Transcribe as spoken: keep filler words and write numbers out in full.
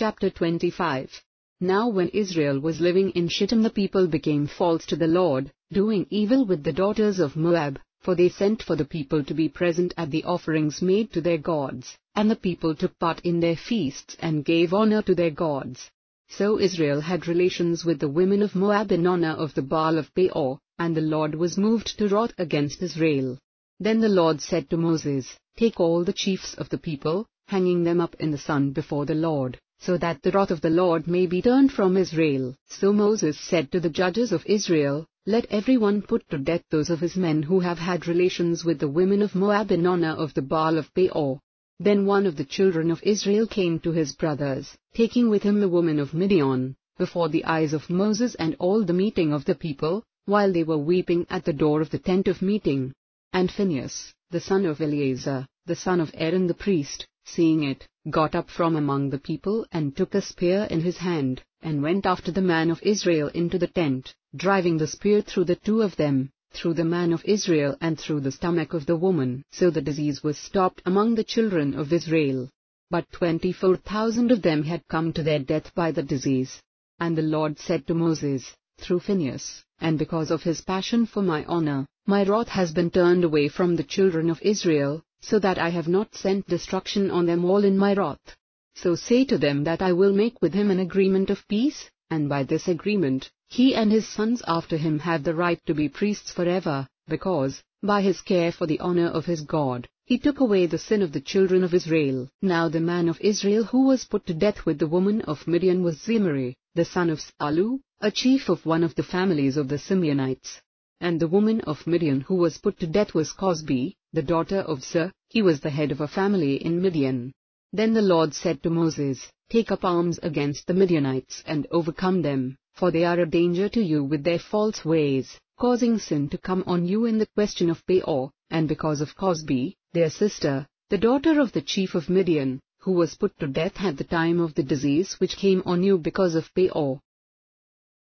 Chapter twenty-five. Now when Israel was living in Shittim, the people became false to the Lord, doing evil with the daughters of Moab, for they sent for the people to be present at the offerings made to their gods, and the people took part in their feasts and gave honor to their gods. So Israel had relations with the women of Moab in honor of the Baal of Peor, and the Lord was moved to wrath against Israel. Then the Lord said to Moses, Take all the chiefs of the people, hanging them up in the sun before the Lord, so that the wrath of the Lord may be turned from Israel. So Moses said to the judges of Israel, Let everyone put to death those of his men who have had relations with the women of Moab in honor of the Baal of Peor. Then one of the children of Israel came to his brothers, taking with him the woman of Midian, before the eyes of Moses and all the meeting of the people, while they were weeping at the door of the tent of meeting. And Phinehas, the son of Eleazar, the son of Aaron the priest, seeing it, got up from among the people and took a spear in his hand, and went after the man of Israel into the tent, driving the spear through the two of them, through the man of Israel and through the stomach of the woman. So the disease was stopped among the children of Israel. But twenty-four thousand of them had come to their death by the disease. And the Lord said to Moses, through Phinehas, And because of his passion for my honor, my wrath has been turned away from the children of Israel, so that I have not sent destruction on them all in my wrath. So say to them that I will make with him an agreement of peace, and by this agreement, he and his sons after him have the right to be priests forever, because, by his care for the honor of his God, he took away the sin of the children of Israel. Now the man of Israel who was put to death with the woman of Midian was Zimri, the son of Salu, a chief of one of the families of the Simeonites. And the woman of Midian who was put to death was Cosbi, the daughter of Zur. He was the head of a family in Midian. Then the Lord said to Moses, Take up arms against the Midianites and overcome them, for they are a danger to you with their false ways, causing sin to come on you in the question of Peor, and because of Cosbi, their sister, the daughter of the chief of Midian, who was put to death at the time of the disease which came on you because of Peor.